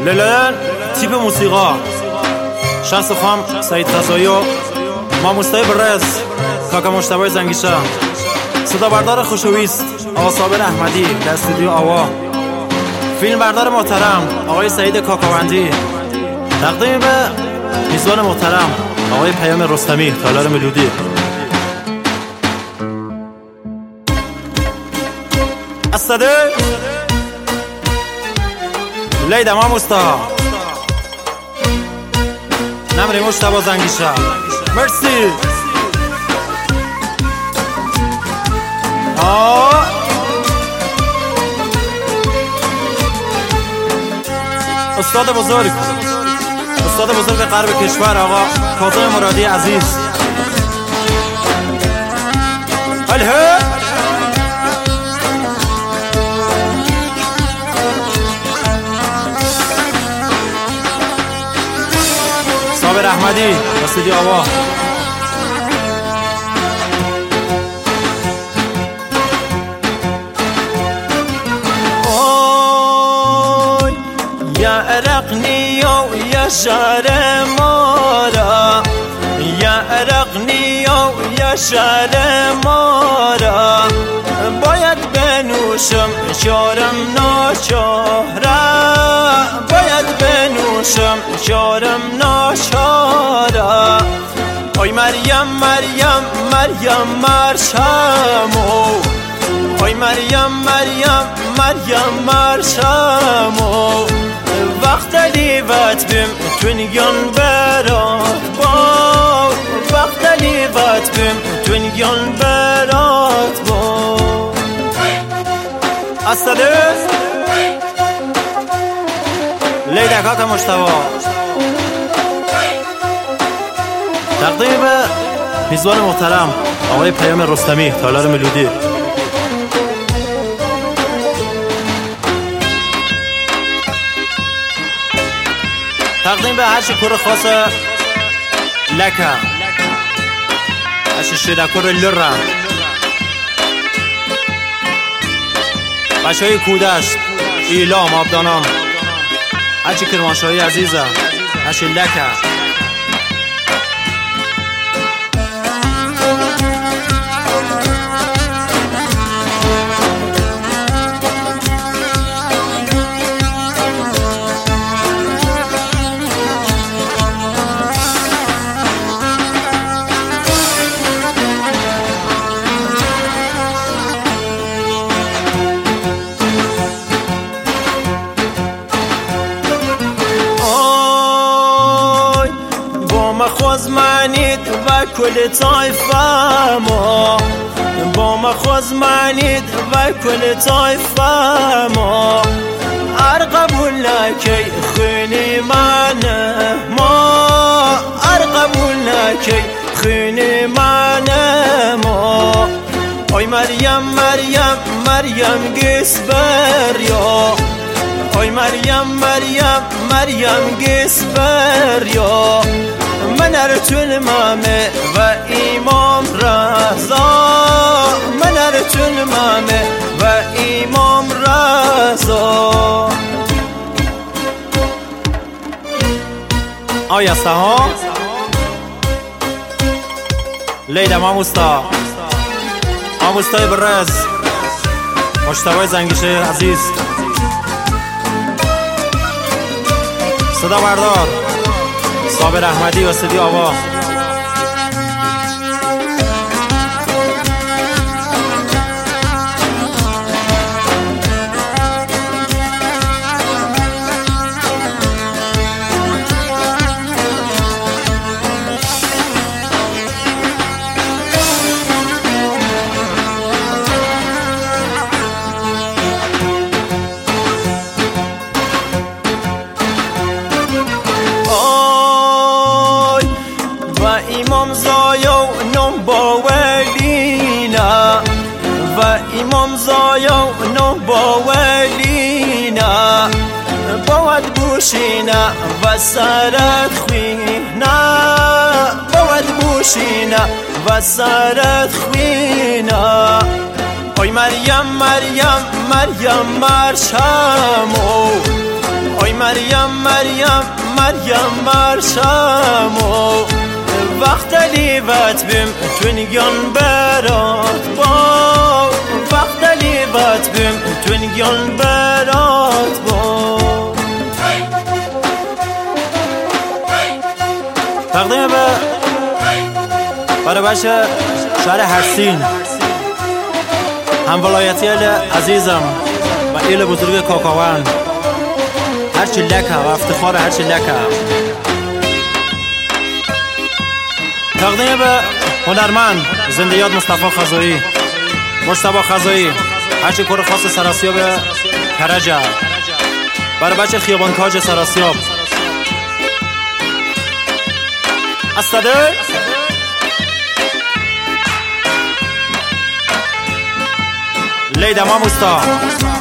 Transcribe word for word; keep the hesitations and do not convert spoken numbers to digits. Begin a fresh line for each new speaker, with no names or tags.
للن تیپ موسیقا شخص خام سعید قضایی و ما مستعد برز کاکا مجتبی زنگیشه، صدا بردار خوشویست آقا صابر احمدی در استودیو آوا، فیلم بردار محترم آقای سعید کاکاوندی، تقدیم به میزبان محترم آقای پیام رستمی تالار ملودی. استاده لیده ما مستا نمری مجتبی زنگیشه، مرسی. آه استاد بزرگ استاد بزرگ غرب کشور آقا کاظم مرادی عزیز، هله صابر احمدی استودیو آوا. یا عرقنی و یا شهر مارا، یا عرقنی و یا شهر مارا، باید بنوشم شارم ناچاره، باید بنوشم شارم ناچاره. آی مریم مریم مریم مرشمو، آی مریم مریم مریم مرشمو، وقت لیوت بیم تونگیان برات با، وقت لیوت بیم تونگیان برات با. استاده لیده کاکا مجتبی، تقدیم به میزبان محترم آقای پیام رستمی تالار ملودی. تقدیم به هرچی کور خاص لکه، هرچی شده کور لرم، بچه های کودشت، ایلام، آبدانام، هرچی کرمانشاهی عزیزه، هرچی لکه. خوز منید و کل طایفه ما، با ما خوز منید و کل طایفه ما، ار قبول نکی خونی من ما، ار قبول نکی خونی من ما. آی مریم مریم مریم گس بریا، آی مریم مریم مریم گس بریا، من ارتون مامه و امام رضا، من ارتون مامه و امام رضا. آیا سها لیده ما مستا ما مستای برز مجتبی زنگیشه عزیز، صدا بردار صابر احمدی و استودیو آوا. امام زایا نام با ولینا، و امام زایا نام با ولینا، باید بوشینا و سرت خوینا، باید بوشینا و سرت خوینا. آی مریم مریم مریم مرشمو، آی مریم مریم مریم مرشم و وقت لیوت بیم تونگیان برات با وقت لیوت بیم تونگیان برات با تقدیم به برای بچه شهر هرسین هم ولایتی عزیزم و ایل بزرگ کاکاون هرچی لکه و افتخار هرچی لکه. تقدیم به هنرمند زنده یاد مصطفی خزایی مصطفی خزایی هرچی کور خاص سراسیاب کرجه برای بچه خیابان کاج سراسیاب استاده لیده ما مستا